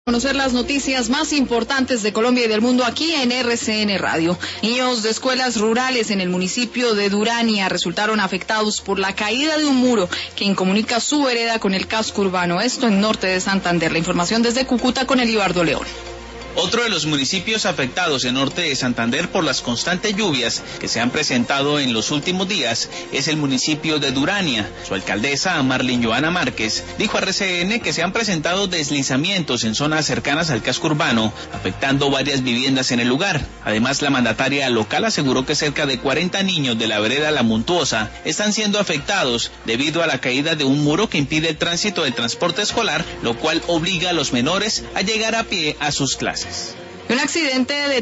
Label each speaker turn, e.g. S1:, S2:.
S1: Conocer las noticias más importantes de Colombia y del mundo aquí en RCN Radio. Niños de escuelas rurales en el municipio de Durania resultaron afectados por la caída de un muro que incomunica su vereda con el casco urbano, esto en norte de Santander. La información desde Cúcuta con Elibardo León.
S2: Otro de los municipios afectados en norte de Santander por las constantes lluvias que se han presentado en los últimos días es el municipio de Durania. Su alcaldesa, Marlene Joana Márquez, dijo a RCN que se han presentado deslizamientos en zonas cercanas al casco urbano, afectando varias viviendas en el lugar. Además, la mandataria local aseguró que cerca de 40 niños de la vereda La Montuosa están siendo afectados debido a la caída de un muro que impide el tránsito del transporte escolar, lo cual obliga a los menores a llegar a pie a sus clases.
S1: Un accidente de